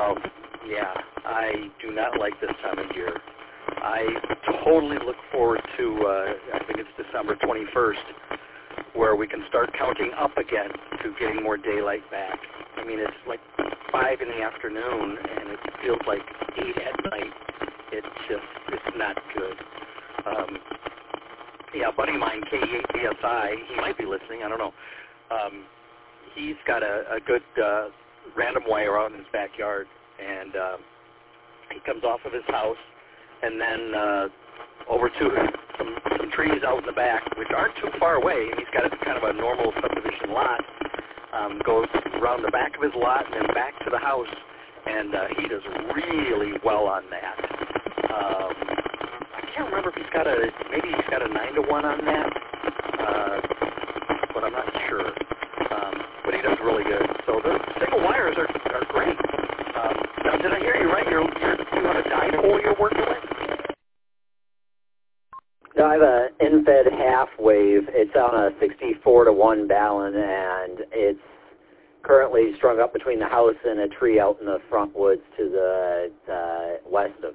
Yeah, I do not like this time of year. I totally look forward to, I think it's December 21st, where we can start counting up again to getting more daylight back. I mean, it's like 5 in the afternoon, and it feels like 8 at night. It's not good. Yeah, a buddy of mine, K8BSI, he might be listening, I don't know. He's got a good random wire out in his backyard, and he comes off of his house, and then over to some trees out in the back, which aren't too far away. He's got kind of a normal subdivision lot, goes around the back of his lot and then back to the house, and he does really well on that. I can't remember if maybe he's got a 9-to-1 on that, but I'm not sure. But he does really good. So the single wires are great. Now, did I hear you right? You have a dipole you're working with? No, I have an end-fed half wave. It's on a 64-to-1 balun, and it's currently strung up between the house and a tree out in the front woods to the west